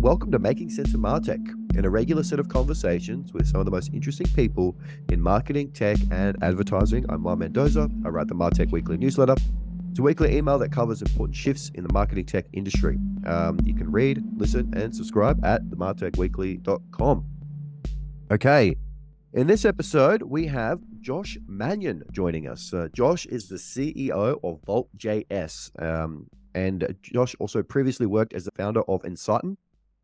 Welcome to Making Sense of MarTech, an irregular set of conversations with some of the most interesting people in marketing, tech, and advertising. I'm Juan Mendoza. I write the MarTech Weekly newsletter. It's a weekly email that covers important shifts in the marketing tech industry. You can read, listen, and subscribe at themartechweekly.com. Okay, in this episode, we have Josh Mannion joining us. Josh is the CEO of Vault.js, and Josh also previously worked as the founder of Ensighten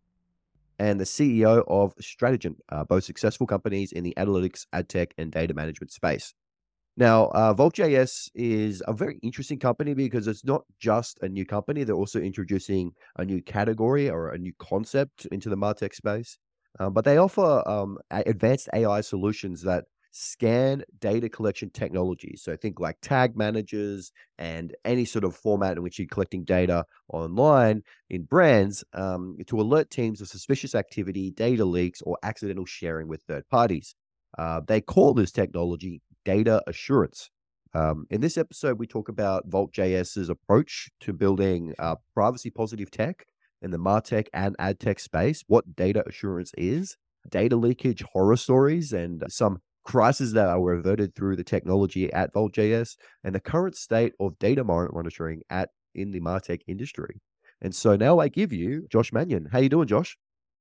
and the CEO of Strategent, both successful companies in the analytics, ad tech, and data management space. Now, Vault.js is a very interesting company because it's not just a new company. They're also introducing a new category or a new concept into the MarTech space. But they offer advanced AI solutions that scan data collection technologies. So think like tag managers and any sort of format in which you're collecting data online in brands to alert teams of suspicious activity, data leaks, or accidental sharing with third parties. They call this technology data assurance. In this episode, we talk about Vault.js's approach to building privacy positive tech in the MarTech and ad tech space, what data assurance is, data leakage horror stories, and some crises that are averted through the technology at Vault.js, and the current state of data monitoring in the MarTech industry. And so now I give you Josh Mannion. How you doing, Josh?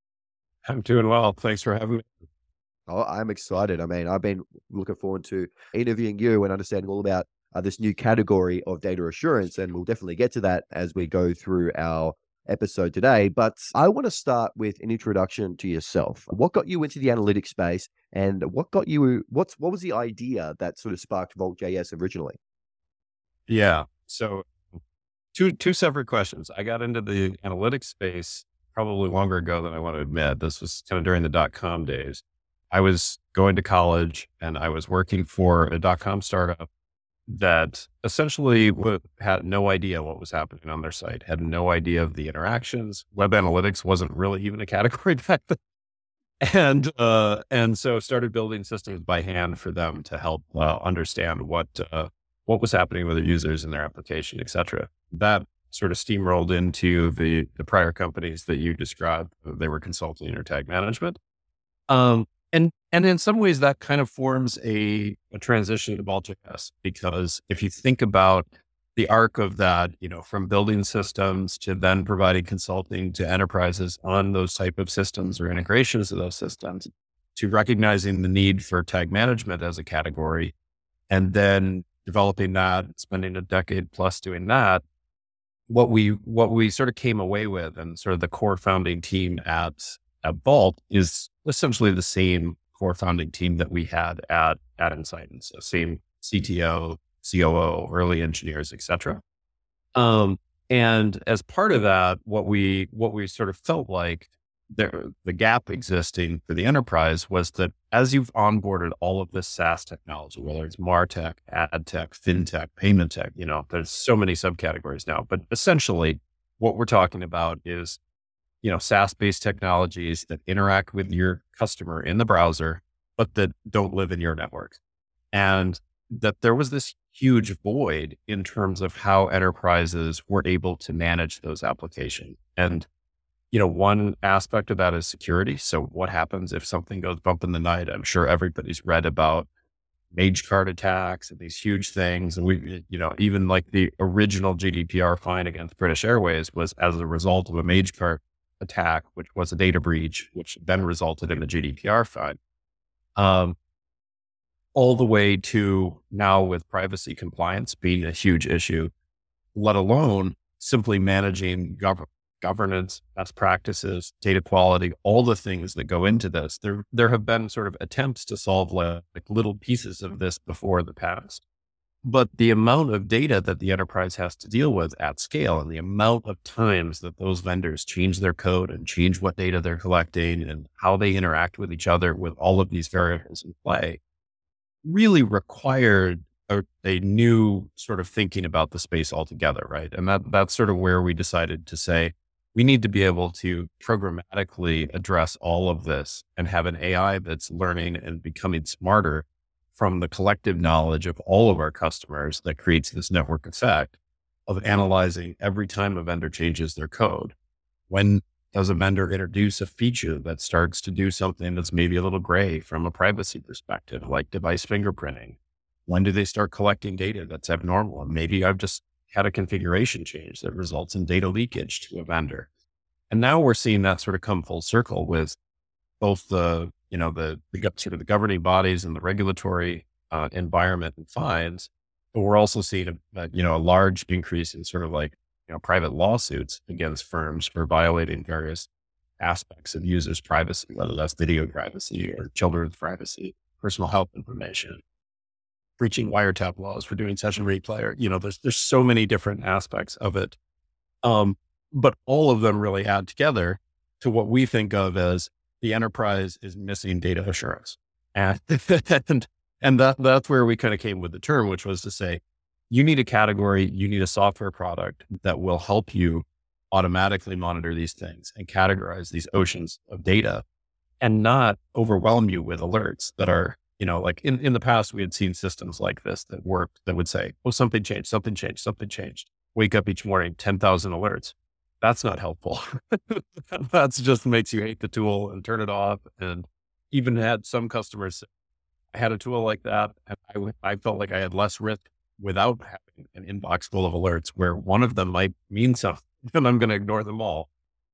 I'm doing well. Thanks for having me. Oh, I'm excited. I mean, I've been looking forward to interviewing you and understanding all about this new category of data assurance, and we'll definitely get to that as we go through our episode today. But I want to start with an introduction to yourself. What got you into the analytics space, and what was the idea that sort of sparked Vault.js originally? Yeah. So two separate questions. I got into the analytics space probably longer ago than I want to admit. This was kind of during the .com days. I was going to college and I was working for a .com startup that essentially had no idea what was happening on their site, had no idea of the interactions. Web analytics wasn't really even a category back then. And so started building systems by hand for them to help understand what was happening with their users and their application, et cetera. That sort of steamrolled into the prior companies that you described. They were consulting or tag management. And in some ways that kind of forms a transition to Vault.js, because if you think about the arc of that, from building systems to then providing consulting to enterprises on those type of systems or integrations of those systems, to recognizing the need for tag management as a category, and then developing that, spending a decade plus doing that, what we sort of came away with, and sort of the core founding team at Vault is essentially the same core founding team that we had at Ensighten. So same CTO, COO, early engineers, et cetera. And as part of that, what we sort of felt like the gap existing for the enterprise was that as you've onboarded all of this SaaS technology, whether it's MarTech, ad tech, fintech, payment tech, there's so many subcategories now, but essentially what we're talking about is SaaS-based technologies that interact with your customer in the browser, but that don't live in your network. And that there was this huge void in terms of how enterprises were able to manage those applications. And, one aspect of that is security. So what happens if something goes bump in the night? I'm sure everybody's read about Mage card attacks and these huge things. And we, even like the original GDPR fine against British Airways was as a result of a Mage card attack, which was a data breach, which then resulted in the GDPR fine. All the way to now with privacy compliance being a huge issue, let alone simply managing governance, best practices, data quality, all the things that go into this. There have been sort of attempts to solve like little pieces of this before the past. But the amount of data that the enterprise has to deal with at scale, and the amount of times that those vendors change their code and change what data they're collecting and how they interact with each other with all of these variables in play, really required a new sort of thinking about the space altogether, right? And that's sort of where we decided to say, we need to be able to programmatically address all of this and have an AI that's learning and becoming smarter from the collective knowledge of all of our customers that creates this network effect of analyzing every time a vendor changes their code. When Does a vendor introduce a feature that starts to do something that's maybe a little gray from a privacy perspective, like device fingerprinting? When do they start collecting data that's abnormal? And maybe I've just had a configuration change that results in data leakage to a vendor. And now we're seeing that sort of come full circle with both the governing bodies and the regulatory environment and fines, but we're also seeing a large increase in sort of like, private lawsuits against firms for violating various aspects of users' privacy, whether that's video privacy or children's privacy, personal health information, breaching wiretap laws for doing session replay, or, there's so many different aspects of it. But all of them really add together to what we think of as the enterprise is missing data assurance. And, and that's where we kind of came with the term, which was to say, you need a category, you need a software product that will help you automatically monitor these things and categorize these oceans of data and not overwhelm you with alerts that are, like in the past, we had seen systems like this that worked, that would say, oh, something changed, something changed, something changed. Wake up each morning, 10,000 alerts. That's not helpful. That's just makes you hate the tool and turn it off. And even had some customers, I had a tool like that, and I felt like I had less risk without having an inbox full of alerts where one of them might mean something and I'm going to ignore them all.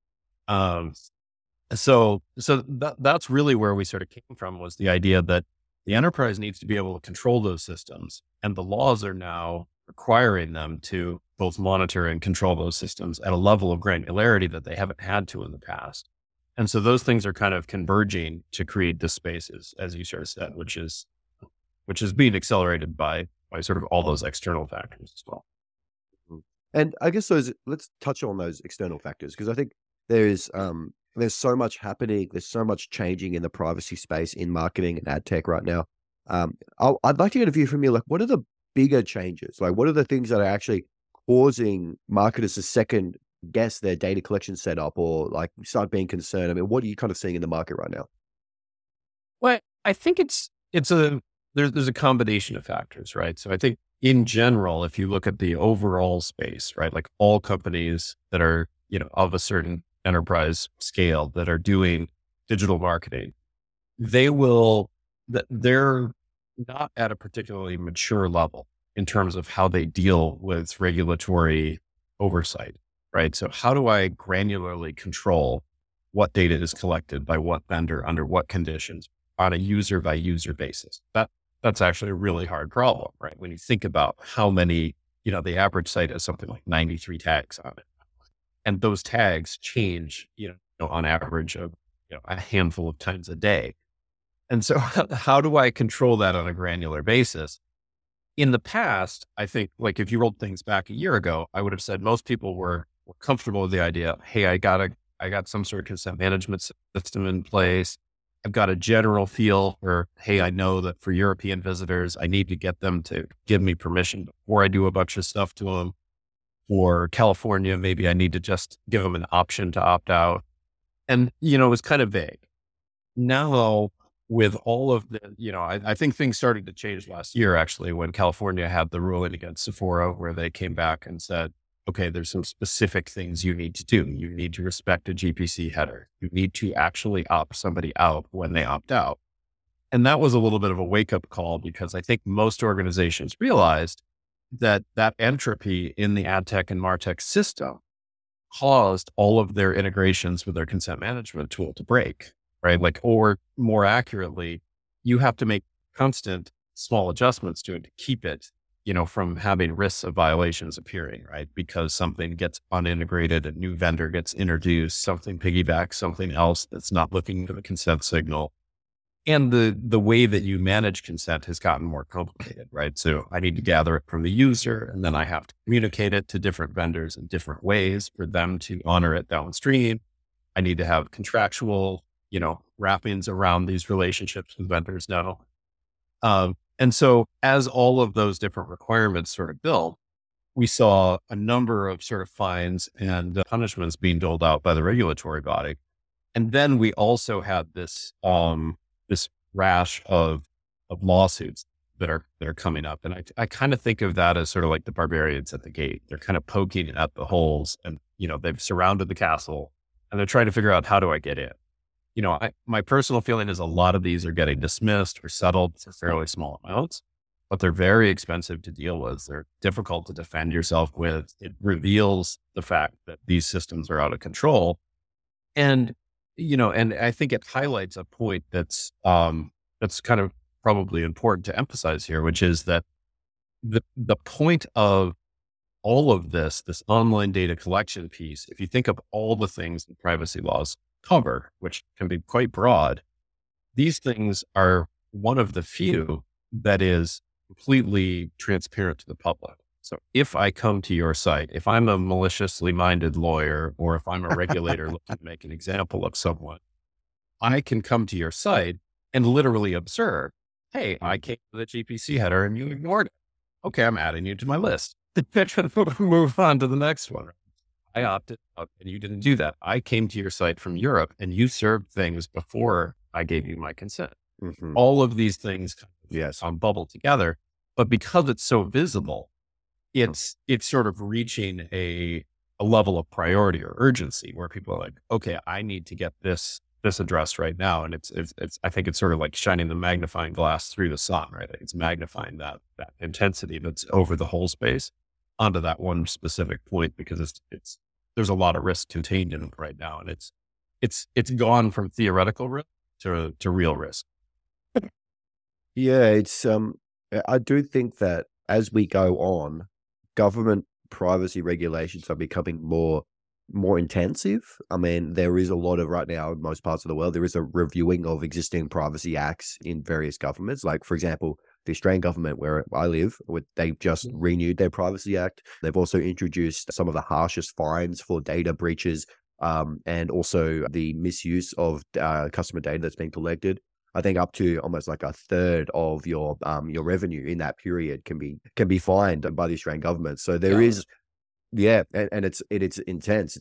So that's really where we sort of came from, was the idea that the enterprise needs to be able to control those systems, and the laws are now requiring them to both monitor and control those systems at a level of granularity that they haven't had to in the past. And so those things are kind of converging to create the spaces, as you sort of said, which is being accelerated by sort of all those external factors as well. And I guess let's touch on those external factors, because I think there's so much happening. There's so much changing in the privacy space in marketing and ad tech right now. I'd like to get a view from you. Like, what are the bigger changes? Like, what are the things that are actually causing marketers to second guess their data collection setup, or like start being concerned? I mean, what are you kind of seeing in the market right now? Well, I think there's a combination of factors, right? So I think in general, if you look at the overall space, right, like all companies that are, of a certain enterprise scale that are doing digital marketing, they're not at a particularly mature level in terms of how they deal with regulatory oversight, right? So how do I granularly control what data is collected by what vendor under what conditions on a user by user basis? That's actually a really hard problem, right? When you think about how many, the average site has something like 93 tags on it. And those tags change, on average of, a handful of times a day. And so how do I control that on a granular basis? In the past, I think, like if you rolled things back a year ago, I would have said most people were comfortable with the idea, hey, I got some sort of consent management system in place. I've got a general feel for, hey, I know that for European visitors, I need to get them to give me permission before I do a bunch of stuff to them. For California, maybe I need to just give them an option to opt out. And, it was kind of vague. Now, with all of the, I think things started to change last year, actually, when California had the ruling against Sephora, where they came back and said, okay, there's some specific things you need to do. You need to respect a GPC header. You need to actually opt somebody out when they opt out. And that was a little bit of a wake up call, because I think most organizations realized that entropy in the ad tech and MarTech system caused all of their integrations with their consent management tool to break, right? Like, or more accurately, you have to make constant small adjustments to it to keep it, from having risks of violations appearing, right? Because something gets unintegrated, a new vendor gets introduced, something piggybacks something else that's not looking for the consent signal. And the way that you manage consent has gotten more complicated, right? So I need to gather it from the user, and then I have to communicate it to different vendors in different ways for them to honor it downstream. I need to have contractual, wrappings around these relationships with vendors now. And so as all of those different requirements sort of built, we saw a number of sort of fines and punishments being doled out by the regulatory body. And then we also had this rash of lawsuits that are coming up. And I kind of think of that as sort of like the barbarians at the gate. They're kind of poking at the holes, and, they've surrounded the castle and they're trying to figure out, how do I get in? My personal feeling is a lot of these are getting dismissed or settled for fairly small amounts, but they're very expensive to deal with. They're difficult to defend yourself with. It reveals the fact that these systems are out of control. And, and I think it highlights a point that's kind of probably important to emphasize here, which is that the point of all of this online data collection piece, if you think of all the things that privacy laws cover, which can be quite broad, these things are one of the few that is completely transparent to the public. So if I come to your site, if I'm a maliciously minded lawyer, or if I'm a regulator looking to make an example of someone, I can come to your site and literally observe, hey, I came to the GPC header and you ignored it. Okay, I'm adding you to my list. Move on to the next one. I opted out and you didn't do that. I came to your site from Europe and you served things before I gave you my consent. Mm-hmm. All of these things Yes. bubble together, but because it's so visible, it's sort of reaching a level of priority or urgency where people are like, okay, I need to get this addressed right now. And it's I think it's sort of like shining the magnifying glass through the sun, right? It's magnifying that intensity that's over the whole space onto that one specific point, because there's a lot of risk contained in it right now. And it's gone from theoretical risk to real risk. Yeah, I do think that as we go on, government privacy regulations are becoming more intensive. I mean, there is a lot of, right now in most parts of the world, there is a reviewing of existing privacy acts in various governments. Like, for example, the Australian government, where I live, they've just renewed their Privacy Act. They've also introduced some of the harshest fines for data breaches, and also the misuse of customer data that's being collected. I think up to almost like a third of your revenue in that period can be fined by the Australian government. So there is, and it's intense.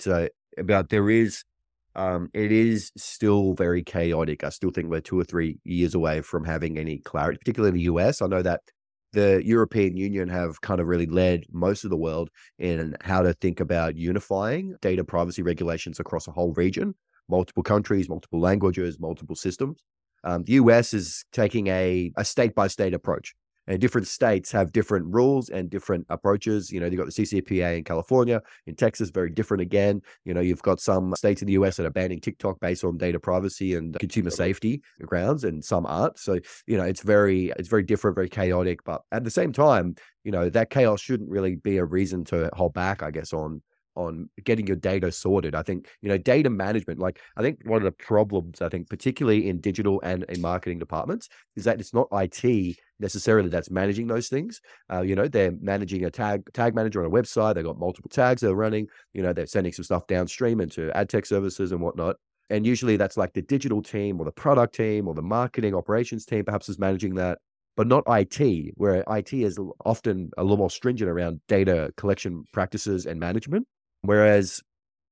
It is still very chaotic. I still think we're 2 or 3 years away from having any clarity, particularly in the US. I know that the European Union have kind of really led most of the world in how to think about unifying data privacy regulations across a whole region, multiple countries, multiple languages, multiple systems. The US is taking a state-by-state approach, and different states have different rules and different approaches. You've got the CCPA in California. In Texas, very different again. You've got some states in the US that are banning TikTok based on data privacy and consumer safety grounds, and some aren't. So, it's very different, very chaotic. But at the same time, that chaos shouldn't really be a reason to hold back, I guess, on getting your data sorted. I think, data management, like, I think one of the problems, I think, particularly in digital and in marketing departments, is that it's not IT necessarily that's managing those things. They're managing a tag manager on a website. They've got multiple tags they're running. They're sending some stuff downstream into ad tech services and whatnot. And usually that's like the digital team or the product team or the marketing operations team perhaps is managing that, but not IT, where IT is often a little more stringent around data collection practices and management. Whereas,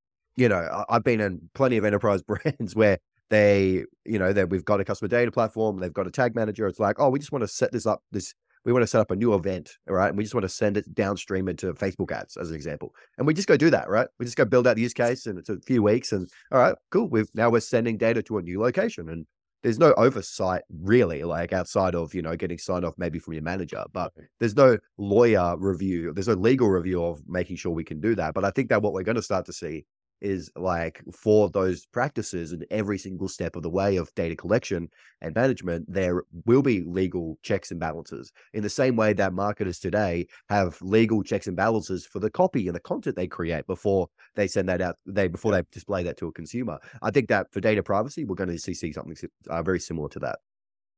I've been in plenty of enterprise brands where we've got a customer data platform, they've got a tag manager. It's like, oh, we just want to set we want to set up a new event, all right? And we just want to send it downstream into Facebook ads, as an example. And we just go do that, right? We just go build out the use case, and it's a few weeks, and all right, cool. We're sending data to a new location, and there's no oversight really, like outside of, getting signed off maybe from your manager, but there's no lawyer review. There's no legal review of making sure we can do that. But I think that what we're going to start to see is, like, for those practices and every single step of the way of data collection and management, there will be legal checks and balances, in the same way that marketers today have legal checks and balances for the copy and the content they create before they send that out, before they display that to a consumer. I think that for data privacy, we're going to see something very similar to that.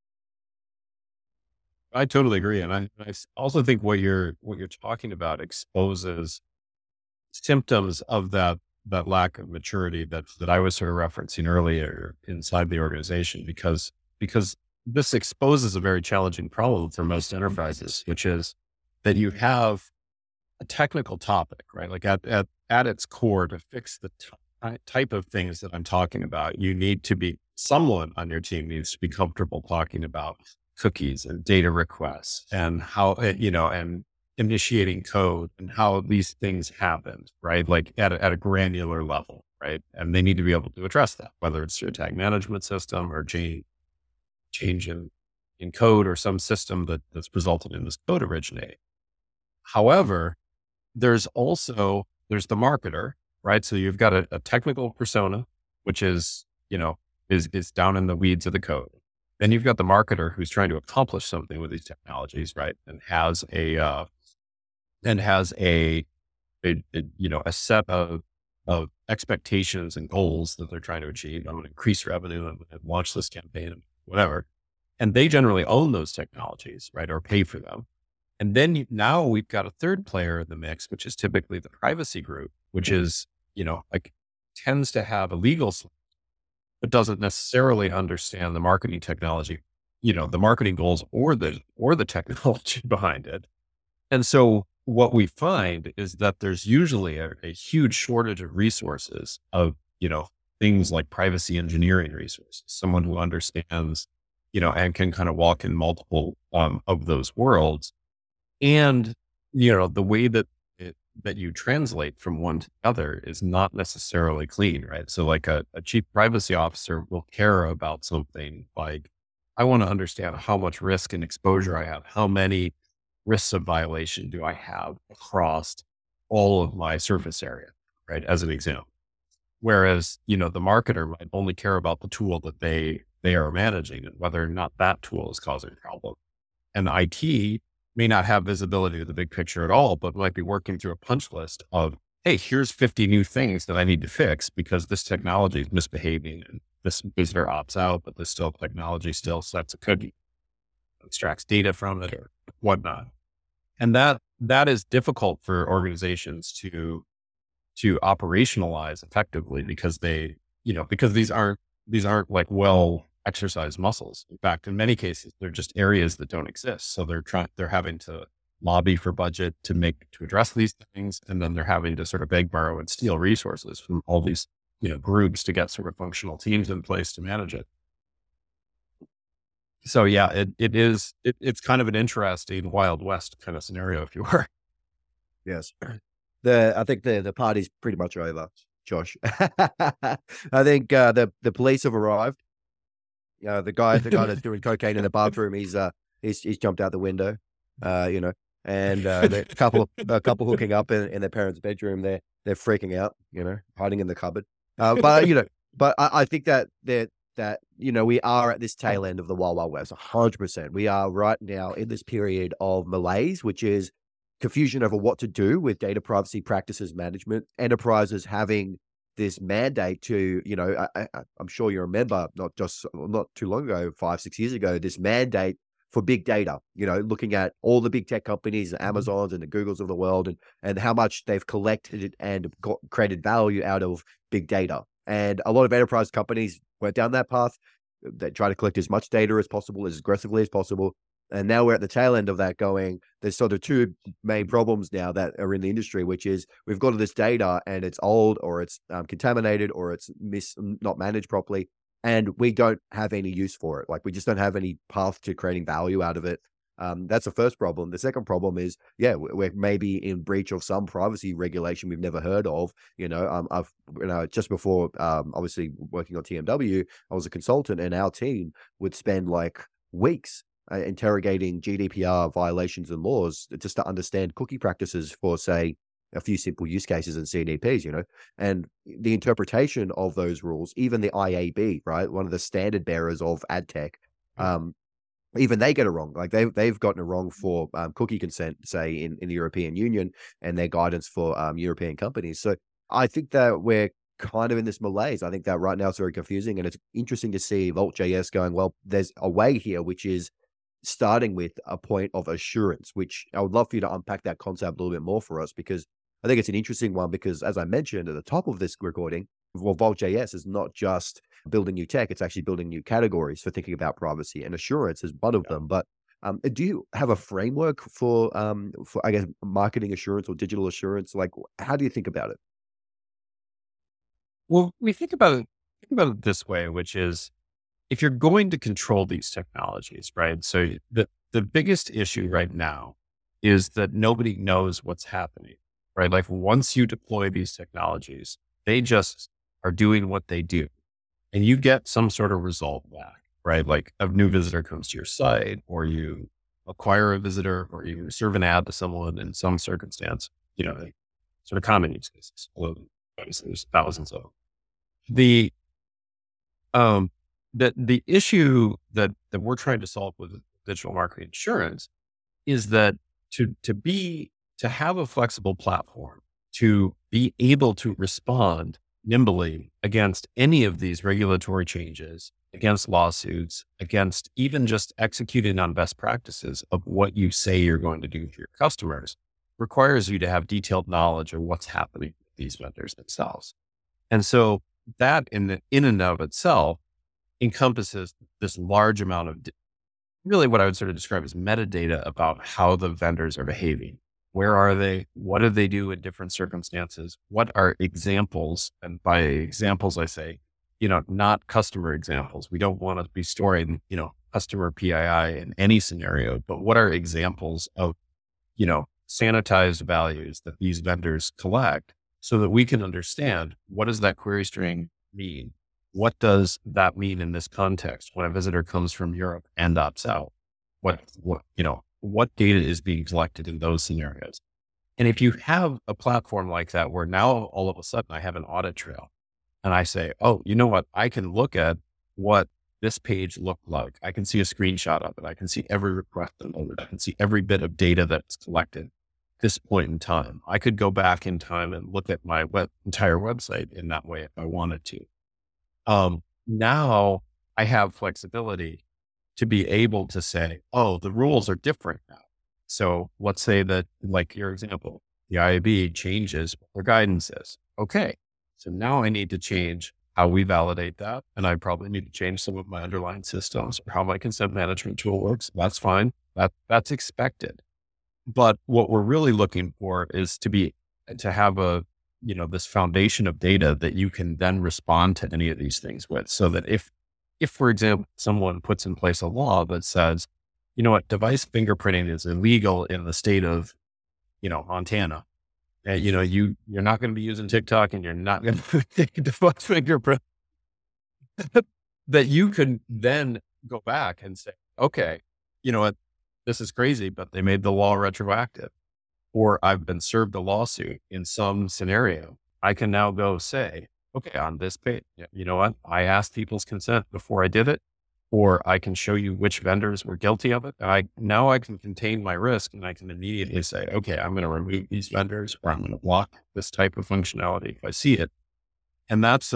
I totally agree. And I also think what you're talking about exposes symptoms of that lack of maturity that I was sort of referencing earlier inside the organization, because this exposes a very challenging problem for most enterprises, which is that you have a technical topic, right? Like at its core, to fix the type of things that I'm talking about, someone on your team needs to be comfortable talking about cookies and data requests and how, and initiating code and how these things happened, right? Like at a granular level. right? And they need to be able to address that, whether it's through a tag management system or change in code or some system that's resulted in this code originating. However, there's the marketer, right? So you've got a technical persona, which is, is down in the weeds of the code. Then you've got the marketer who's trying to accomplish something with these technologies, right? And has a a set of expectations and goals that they're trying to achieve. I'm going to increase revenue. I'm going to launch this campaign, whatever. And they generally own those technologies, right? Or pay for them. And then now we've got a third player in the mix, which is typically the privacy group, which is, tends to have a legal solution, but doesn't necessarily understand the marketing technology, the marketing goals or the technology behind it. And so what we find is that there's usually a huge shortage of resources of, things like privacy engineering resources, someone who understands, and can kind of walk in multiple of those worlds. And, the way that you translate from one to the other is not necessarily clean, right? So like a chief privacy officer will care about something like, I want to understand how much risk and exposure I have, how many risks of violation do I have across all of my surface area, right? As an example. Whereas, the marketer might only care about the tool that they are managing and whether or not that tool is causing a problem. And IT may not have visibility to the big picture at all, but might be working through a punch list of, hey, here's 50 new things that I need to fix because this technology is misbehaving and this visitor opts out, but this technology still sets a cookie, extracts data from it or whatnot. And that is difficult for organizations to operationalize effectively because because these aren't like well exercised muscles. In fact, in many cases, they're just areas that don't exist. So they're having to lobby for budget to address these things. And then they're having to sort of beg, borrow, and steal resources from all these, groups to get sort of functional teams in place to manage it. So yeah, it's kind of an interesting Wild West kind of scenario, if you were. Yes. I think the party's pretty much over, Josh. I think the police have arrived. The guy that's doing cocaine in the bathroom, he's jumped out the window. And a couple hooking up in their parents' bedroom. They're freaking out, hiding in the cupboard. But I think that we are at this tail end of the Wild Wild West, 100%. We are right now in this period of malaise, which is confusion over what to do with data privacy practices management. Enterprises having this mandate to, I'm sure you remember, not too long ago, 5-6 years ago, this mandate for big data, looking at all the big tech companies, the Amazons and the Googles of the world, and how much they've collected and created value out of big data. And a lot of enterprise companies went down that path. They try to collect as much data as possible, as aggressively as possible. And now we're at the tail end of that going, there's sort of two main problems now that are in the industry, which is we've got all this data and it's old or it's contaminated or it's not managed properly. And we don't have any use for it. Like we just don't have any path to creating value out of it. That's the first problem. The second problem is, we're maybe in breach of some privacy regulation we've never heard of. I've just before, obviously working on TMW, I was a consultant, and our team would spend like weeks interrogating GDPR violations and laws just to understand cookie practices for, say, a few simple use cases and CDPs, and the interpretation of those rules, even the IAB, right, one of the standard bearers of ad tech, even they get it wrong. Like they've gotten it wrong for cookie consent, say in the European Union, and their guidance for European companies. So I think that we're kind of in this malaise. I think that right now it's very confusing, and it's interesting to see Vault.js going, well, there's a way here, which is starting with a point of assurance, which I would love for you to unpack that concept a little bit more for us, because I think it's an interesting one, because as I mentioned at the top of this recording, well, Vault.js is not just building new tech, it's actually building new categories for thinking about privacy, and assurance is one of them. But do you have a framework for I guess marketing assurance or digital assurance? Like, how do you think about it? Well, we think about it this way, which is, if you're going to control these technologies, right? So the biggest issue right now is that nobody knows what's happening, right? Like once you deploy these technologies, they just are doing what they do, and you get some sort of result back, right? Like a new visitor comes to your site, or you acquire a visitor, or you serve an ad to someone in some circumstance, like sort of common use cases. Although obviously there's thousands of them. The issue that we're trying to solve with digital marketing insurance is that to have a flexible platform, to be able to respond nimbly against any of these regulatory changes, against lawsuits, against even just executing on best practices of what you say you're going to do for your customers, requires you to have detailed knowledge of what's happening with these vendors themselves. And so that in and of itself encompasses this large amount of really what I would sort of describe as metadata about how the vendors are behaving. Where are they? What do they do in different circumstances? What are examples? And by examples, I say, not customer examples. We don't want to be storing, customer PII in any scenario, but what are examples of, sanitized values that these vendors collect so that we can understand what does that query string mean? What does that mean in this context when a visitor comes from Europe and opts out? What data is being collected in those scenarios? And if you have a platform like that, where now all of a sudden I have an audit trail and I say, oh, you know what? I can look at what this page looked like. I can see a screenshot of it. I can see every request loaded. I can see every bit of data that's collected at this point in time. I could go back in time and look at my entire website in that way if I wanted to. Now I have flexibility to be able to say, oh, the rules are different now. So let's say that, like your example, the IAB changes what their guidance is. Okay. So now I need to change how we validate that. And I probably need to change some of my underlying systems or how my consent management tool works. That's fine. That's expected. But what we're really looking for is to have this foundation of data that you can then respond to any of these things with, so that if, for example, someone puts in place a law that says, device fingerprinting is illegal in the state of, Montana, and, you're not going to be using TikTok and you're not going to take a device fingerprint, that you can then go back and say, okay, this is crazy, but they made the law retroactive. Or I've been served a lawsuit in some scenario. I can now go say, okay, on this page, you know what? I asked people's consent before I did it, or I can show you which vendors were guilty of it. Now I can contain my risk, and I can immediately say, okay, I'm going to remove these vendors, or I'm going to block this type of functionality if I see it. And that's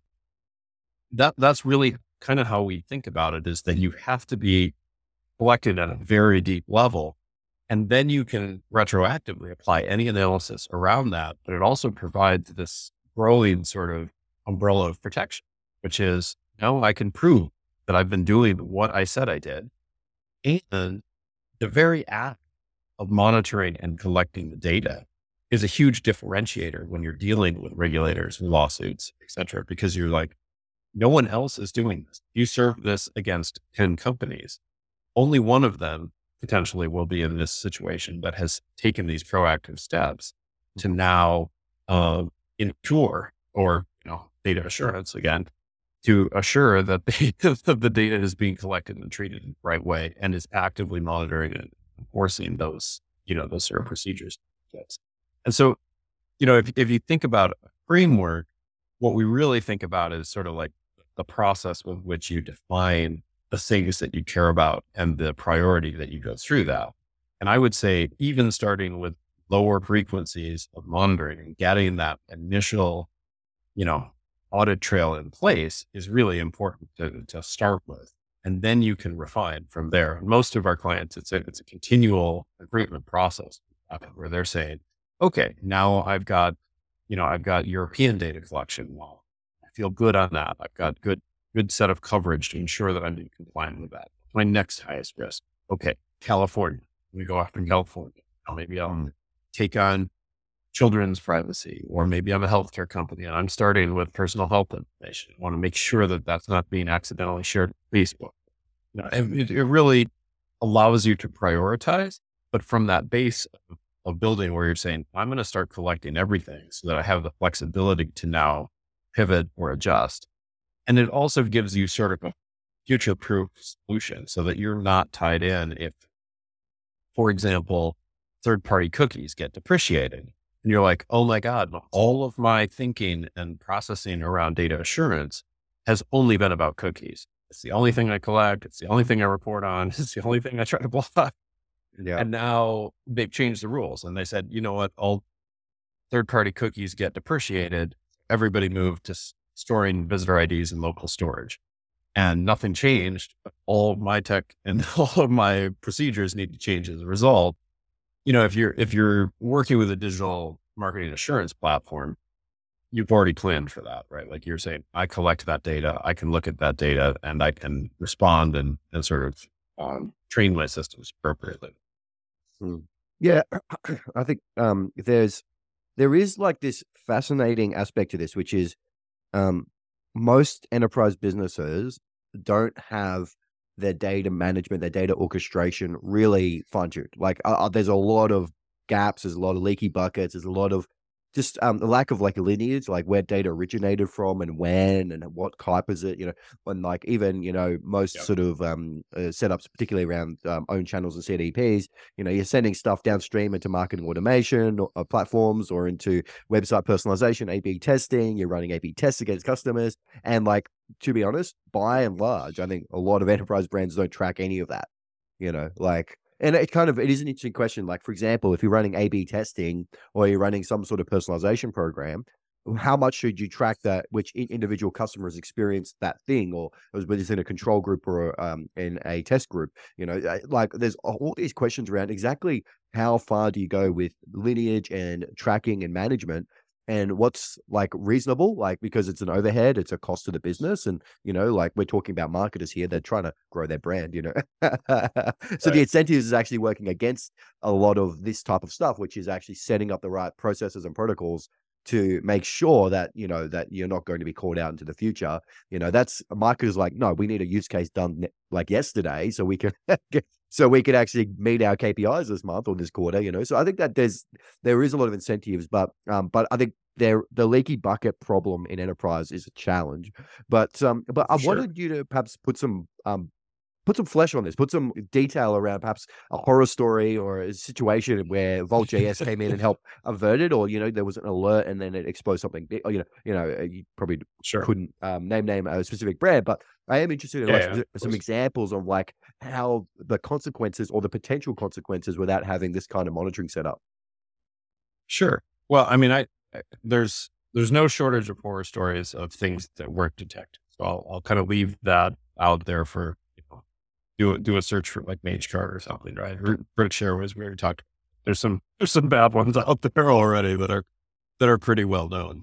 really kind of how we think about it, is that you have to be collected at a very deep level. And then you can retroactively apply any analysis around that. But it also provides this growing sort of umbrella of protection, which is now I can prove that I've been doing what I said I did. And the very act of monitoring and collecting the data is a huge differentiator when you're dealing with regulators and lawsuits, et cetera, because you're like, no one else is doing this. You serve this against 10 companies. Only one of them potentially will be in this situation that has taken these proactive steps to now ensure, or data assurance again, to assure that the data is being collected and treated in the right way, and is actively monitoring and enforcing those sort of procedures. And so, if you think about a framework, what we really think about is sort of like the process with which you define the things that you care about and the priority that you go through that. And I would say, even starting with lower frequencies of monitoring and getting that initial, audit trail in place is really important to start with. And then you can refine from there. And most of our clients, it's a continual improvement process where they're saying, okay, now I've got European data collection. Well, I feel good on that. I've got good set of coverage to ensure that I'm being compliant with that. My next highest risk. Okay, California. We go after California. Maybe I'll take on children's privacy, or maybe I'm a healthcare company and I'm starting with personal health information. I want to make sure that that's not being accidentally shared on Facebook. It really allows you to prioritize, but from that base of building where you're saying, I'm going to start collecting everything so that I have the flexibility to now pivot or adjust. And it also gives you sort of a future-proof solution so that you're not tied in if, for example, third-party cookies get depreciated. And you're like, oh my God, all of my thinking and processing around data assurance has only been about cookies. It's the only thing I collect. It's the only thing I report on. It's the only thing I try to block. Yeah. And now they've changed the rules and they said, you know what, all third-party cookies get depreciated. Everybody moved to storing visitor IDs in local storage. And nothing changed. All of my tech and all of my procedures need to change as a result. You know, if you're working with a digital marketing assurance platform, you've already planned for that, right? Like you're saying, I collect that data, I can look at that data, and I can respond and sort of train my systems appropriately. Yeah, I think there is like this fascinating aspect to this, which is most enterprise businesses don't have their data management, their data orchestration really fine-tuned. Like there's a lot of gaps, there's a lot of leaky buckets, there's a lot of just the lack of like a lineage, like where data originated from and when and what type is it, when like even, most sort of setups, particularly around own channels and CDPs, you're sending stuff downstream into marketing automation or platforms or into website personalization, A/B testing, you're running A/B tests against customers. And like, to be honest, by and large, I think a lot of enterprise brands don't track any of that, and it is an interesting question. Like, for example, if you're running A/B testing or you're running some sort of personalization program, how much should you track that, which individual customers experienced that thing, or whether it's in a control group or in a test group? Like there's all these questions around exactly how far do you go with lineage and tracking and management, and what's like reasonable, like, because it's an overhead, it's a cost to the business. And, like we're talking about marketers here, they're trying to grow their brand, So the incentives is actually working against a lot of this type of stuff, which is actually setting up the right processes and protocols to make sure that, that you're not going to be called out into the future. That's marketers like, no, we need a use case done like yesterday so we can so we could actually meet our KPIs this month or this quarter. So I think that there is a lot of incentives, but I think the leaky bucket problem in enterprise is a challenge. But I wanted you to perhaps put some flesh on this, put some detail around perhaps a horror story or a situation where Vault.js came in and helped avert it, or, there was an alert and then it exposed something big, or, you probably couldn't name a specific brand, but I am interested in some examples of like how the consequences or the potential consequences without having this kind of monitoring set up. Sure. Well, I mean, there's no shortage of horror stories of things that work detect. So I'll kind of leave that out there for, do a search for like MageCart or something, right? Or British Airways, we already talked. There's some bad ones out there already that are pretty well known.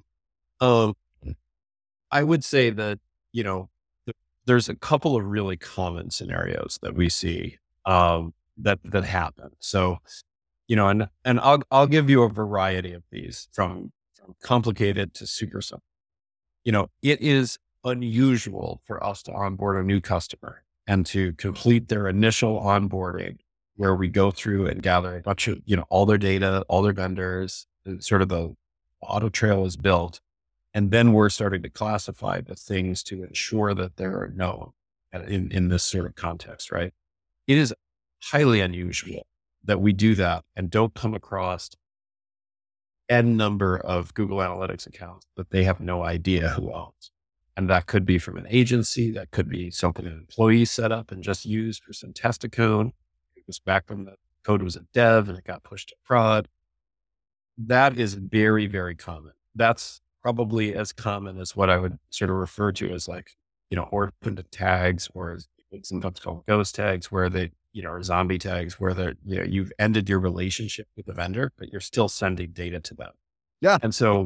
I would say that, there's a couple of really common scenarios that we see, that happen. So, and I'll give you a variety of these from complicated to super simple. It is unusual for us to onboard a new customer and to complete their initial onboarding, where we go through and gather a bunch of, all their data, all their vendors, sort of the audit trail is built. And then we're starting to classify the things to ensure that they're known in this sort of context, right? It is highly unusual that we do that and don't come across N number of Google Analytics accounts that they have no idea who owns. And that could be from an agency, that could be something an employee set up and just used for some test code. It was back when the code was a dev and it got pushed to prod. That is very, very common. That's probably as common as what I would sort of refer to as like, orphan tags, or sometimes called ghost tags, where they, or zombie tags, where they're, you've ended your relationship with the vendor, but you're still sending data to them. Yeah. And so,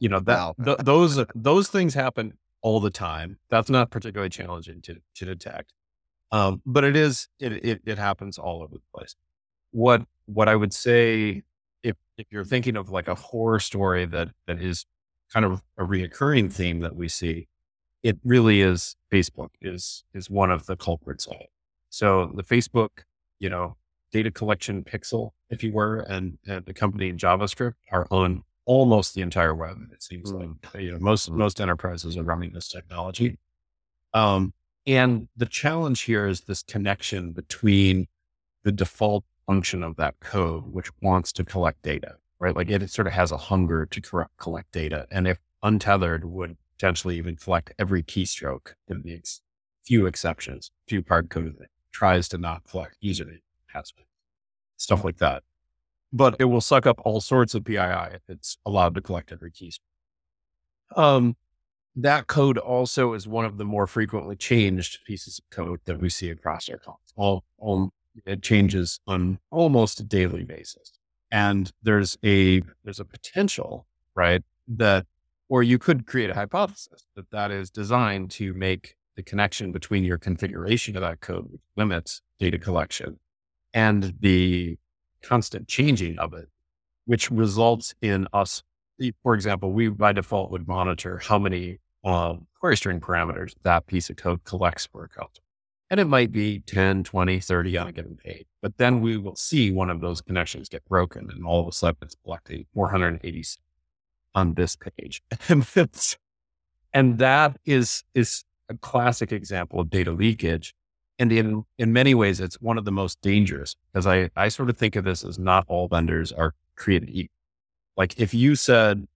those things happen all the time. That's not particularly challenging to detect. But it happens all over the place. What I would say, if you're thinking of like a horror story that is kind of a reoccurring theme that we see, it really is Facebook is one of the culprits of it. So the Facebook, data collection pixel, if you were, and the company in JavaScript are on almost the entire web. It seems like most enterprises are running this technology. And the challenge here is this connection between the default function of that code, which wants to collect data, right? Like it sort of has a hunger to collect data. And if untethered, would potentially even collect every keystroke in the few exceptions, few hard code that tries to not collect username, password, stuff like that. But it will suck up all sorts of PII if it's allowed to collect every keystroke. That code also is one of the more frequently changed pieces of code that we see across our code. It changes on almost a daily basis. And there's a potential, right, or you could create a hypothesis that is designed to make the connection between your configuration of that code, which limits data collection, and the constant changing of it, which results in us, for example, we by default would monitor how many query string parameters that piece of code collects for a customer. And it might be 10, 20, 30 on a given page. But then we will see one of those connections get broken, and all of a sudden it's collecting 480 on this page. And that is a classic example of data leakage. And in many ways, it's one of the most dangerous, because I sort of think of this as not all vendors are created equal. Like if you said,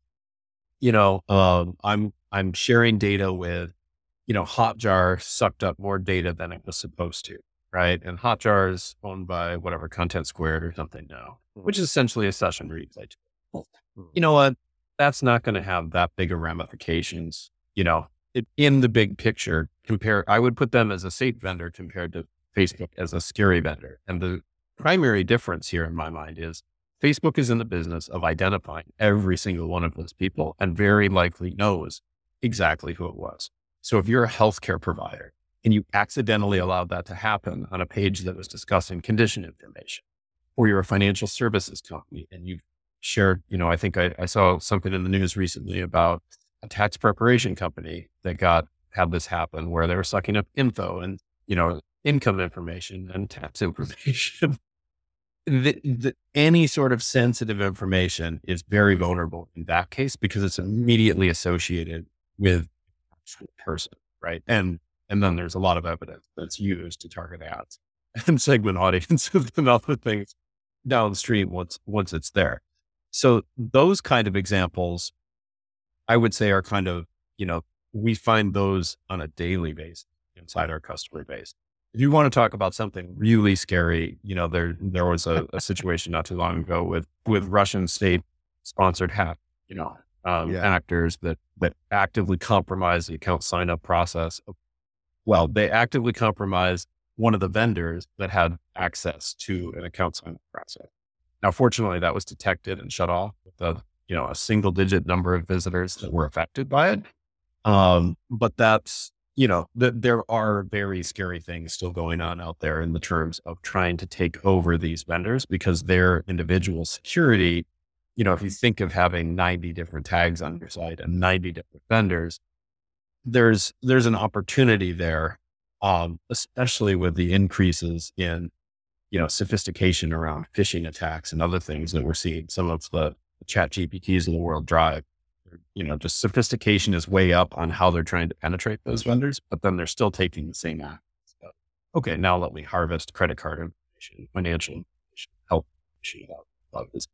I'm sharing data with, Hotjar sucked up more data than it was supposed to, right? And Hotjar is owned by whatever, Content Squared or something now, which is essentially a session replay tool. You know what? That's not going to have that big of ramifications, in the big picture. I would put them as a safe vendor compared to Facebook as a scary vendor. And the primary difference here in my mind is Facebook is in the business of identifying every single one of those people and very likely knows exactly who it was. So if you're a healthcare provider and you accidentally allowed that to happen on a page that was discussing condition information, or you're a financial services company and you shared, I think I saw something in the news recently about a tax preparation company that had this happen where they were sucking up info and, income information and tax information. Any sort of sensitive information is very vulnerable in that case because it's immediately associated with the person, right? And then there's a lot of evidence that's used to target ads and segment audiences and other things downstream once it's there. So those kind of examples, I would say, are kind of, we find those on a daily basis inside our customer base. If you want to talk about something really scary, there was a situation not too long ago with Russian state sponsored hack, actors that actively compromise the account sign up process. Well, they actively compromised one of the vendors that had access to an account sign up process. Now, fortunately, that was detected and shut off with a single digit number of visitors that were affected by it. But that's, there are very scary things still going on out there in the terms of trying to take over these vendors because their individual security, if you think of having 90 different tags on your site and 90 different vendors, there's an opportunity there, especially with the increases in, sophistication around phishing attacks and other things that we're seeing. Some of the chat GPTs of the world drive, just sophistication is way up on how they're trying to penetrate those vendors, but then they're still taking the same act. So, okay, now let me harvest credit card information, financial information, health information about this.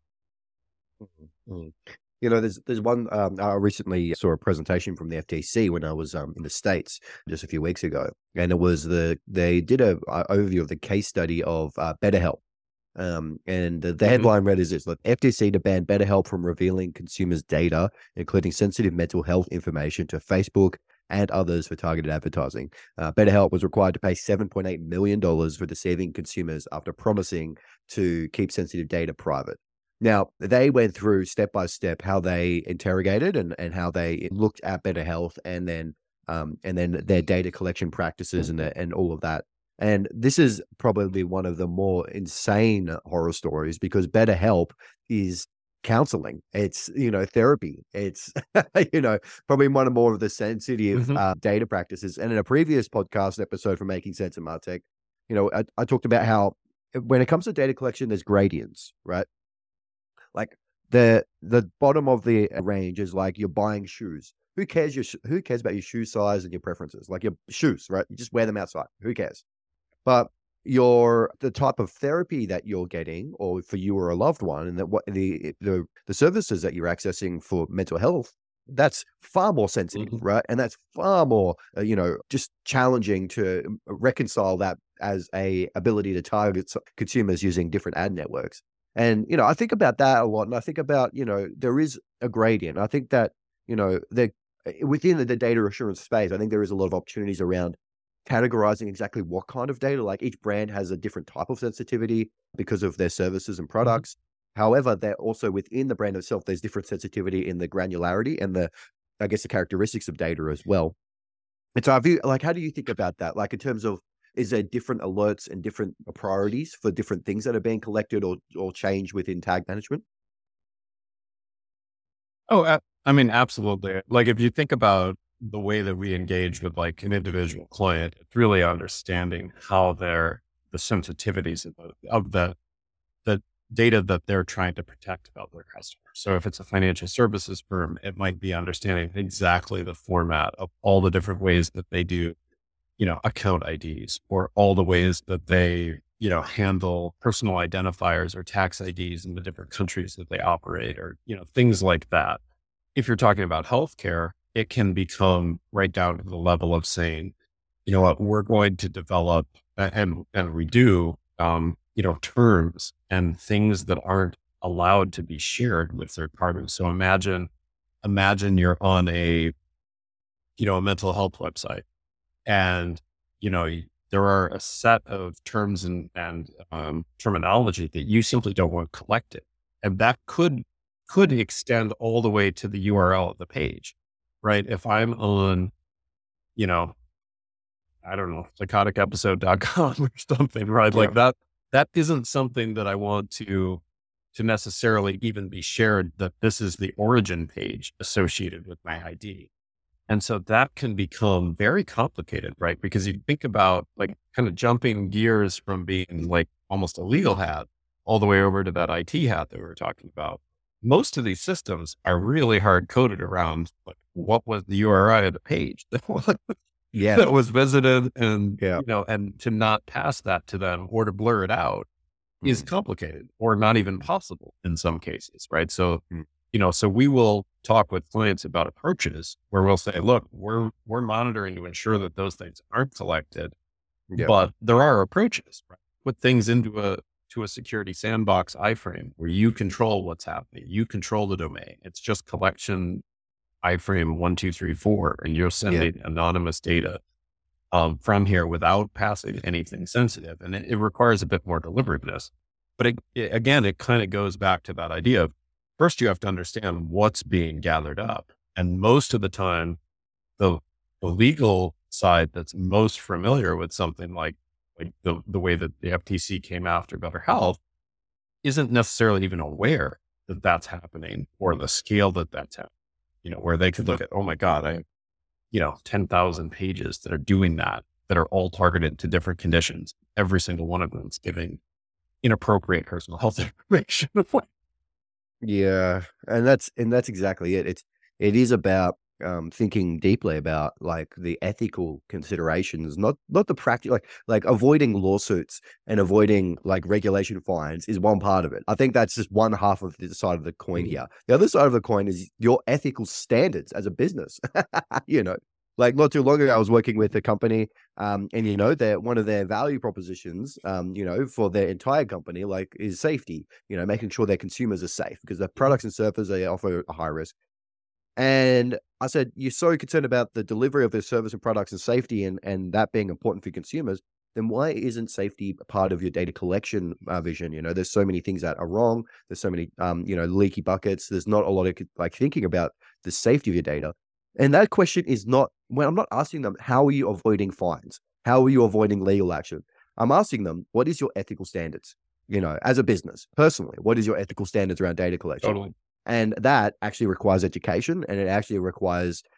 There's one, I recently saw a presentation from the FTC when I was in the States just a few weeks ago. And it was they did a overview of the case study of BetterHelp. And the headline read as this: FTC to ban BetterHelp from revealing consumers' data, including sensitive mental health information, to Facebook and others for targeted advertising. BetterHelp was required to pay $7.8 million for deceiving consumers after promising to keep sensitive data private. Now, they went through step by step how they interrogated and how they looked at BetterHelp and then their data collection practices and all of that. And this is probably one of the more insane horror stories because BetterHelp is counseling. It's, therapy. It's, probably one of more of the sensitive data practices. And in a previous podcast episode for Making Sense of MarTech, I talked about how when it comes to data collection, there's gradients, right? Like the bottom of the range is like you're buying shoes. Who cares about your shoe size and your preferences? Like your shoes, right? You just wear them outside. Who cares? But the type of therapy that you're getting, or for you or a loved one, and that what the services that you're accessing for mental health, that's far more sensitive, right? And that's far more just challenging to reconcile that as a ability to target consumers using different ad networks. And I think about that a lot, and I think about there is a gradient. I think that there within the data assurance space, I think there is a lot of opportunities around categorizing exactly what kind of data. Like each brand has a different type of sensitivity because of their services and products. However, they're also within the brand itself, there's different sensitivity in the granularity and I guess the characteristics of data as well. And so how do you think about that? Like in terms of, is there different alerts and different priorities for different things that are being collected or changed within tag management? Oh, I mean, absolutely. Like if you think about the way that we engage with like an individual client, it's really understanding how the sensitivities of the data that they're trying to protect about their customers. So if it's a financial services firm, it might be understanding exactly the format of all the different ways that they do, account IDs, or all the ways that they, handle personal identifiers or tax IDs in the different countries that they operate, or, things like that. If you're talking about healthcare, it can become right down to the level of saying, you know what, we're going to develop and we do, terms and things that aren't allowed to be shared with third parties. So imagine you're on a mental health website, and, there are a set of terms and terminology that you simply don't want collected. And that could extend all the way to the URL of the page, right? If I'm on, I don't know, psychoticepisode.com or something, right? Yeah. Like that isn't something that I want to necessarily even be shared, that this is the origin page associated with my ID. And so that can become very complicated, right? Because you think about like kind of jumping gears from being like almost a legal hat all the way over to that IT hat that we were talking about. Most of these systems are really hard coded around like what was the URI of the page that was visited, and and to not pass that to them or to blur it out is complicated or not even possible in some cases, right? So so we will talk with clients about approaches where we'll say, look, we're monitoring to ensure that those things aren't collected, but there are approaches, right? Put things into a security sandbox iframe where you control what's happening. You control the domain. It's just collection iframe 1, 2, 3, 4, and you're sending anonymous data from here without passing anything sensitive. And it requires a bit more deliberateness. But again, it kind of goes back to that idea of, first, you have to understand what's being gathered up. And most of the time, the legal side that's most familiar with something like the way that the FTC came after Better Health isn't necessarily even aware that that's happening, or the scale that that's happening, where they could look at, oh my God, I have, 10,000 pages that are doing that are all targeted to different conditions. Every single one of them is giving inappropriate personal health information. Yeah, and that's exactly it. It is about thinking deeply about like the ethical considerations, not the practical, like avoiding lawsuits and avoiding like regulation fines is one part of it. I think that's just one half of the side of the coin here. The other side of the coin is your ethical standards as a business. Like not too long ago, I was working with a company, and one of their value propositions, for their entire company, like, is safety. Making sure their consumers are safe because the products and services they offer a high risk. And I said, you're so concerned about the delivery of their service and products and safety, and that being important for consumers. Then why isn't safety a part of your data collection vision? There's so many things that are wrong. There's so many, leaky buckets. There's not a lot of like thinking about the safety of your data. And that question is not, when I'm not asking them, how are you avoiding fines? How are you avoiding legal action? I'm asking them, what is your ethical standards? As a business, personally, what is your ethical standards around data collection? Totally. And that actually requires education, and it actually requires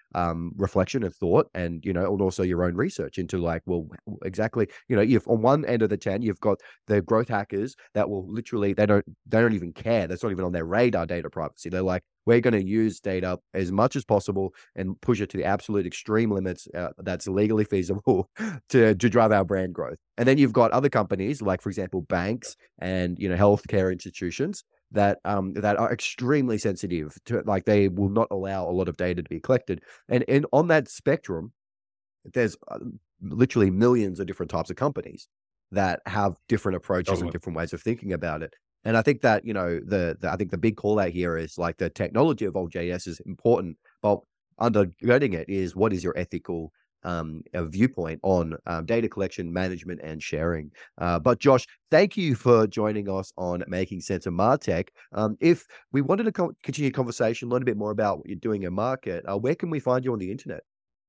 reflection and thought, and and also your own research into like, well, exactly, you've on one end of the 10, you've got the growth hackers that will literally they don't even care. That's not even on their radar, data privacy. They're like, we're going to use data as much as possible and push it to the absolute extreme limits that's legally feasible to drive our brand growth. And then you've got other companies like, for example, banks and healthcare institutions that are extremely sensitive to, like, they will not allow a lot of data to be collected. And on that spectrum, there's literally millions of different types of companies that have different approaches and Totally. different ways of thinking about it. And I think that I think the big call out here is like the technology of Vault.js is important, but undergirding it is what is your ethical viewpoint on data collection, management, and sharing. But Josh, thank you for joining us on Making Sense of MarTech. If we wanted to continue conversation, learn a bit more about what you're doing in market, where can we find you on the internet?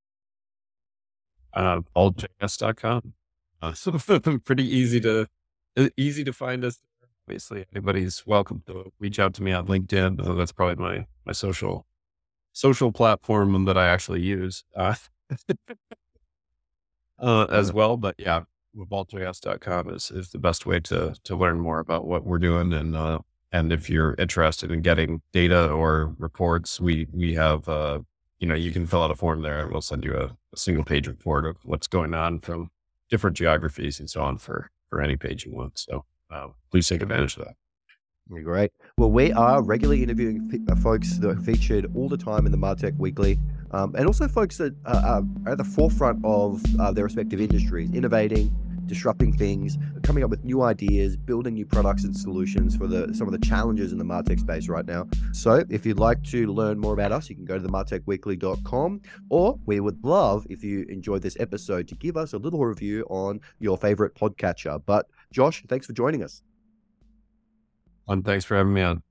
Vaultjs.com. So pretty easy to find us. Obviously, anybody's welcome to reach out to me on LinkedIn. That's probably my social platform that I actually use as well. But yeah, vaultjs.com is the best way to learn more about what we're doing. And if you're interested in getting data or reports, we have, you can fill out a form there and we'll send you a single page report of what's going on from different geographies and so on for any page you want. So please take advantage of that. Great. Well, we are regularly interviewing folks that are featured all the time in the MarTech Weekly, and also folks that are at the forefront of their respective industries, innovating, disrupting things, coming up with new ideas, building new products and solutions for some of the challenges in the MarTech space right now. So if you'd like to learn more about us, you can go to themartechweekly.com, or we would love, if you enjoyed this episode, to give us a little review on your favorite podcatcher. But Josh, thanks for joining us. And thanks for having me on.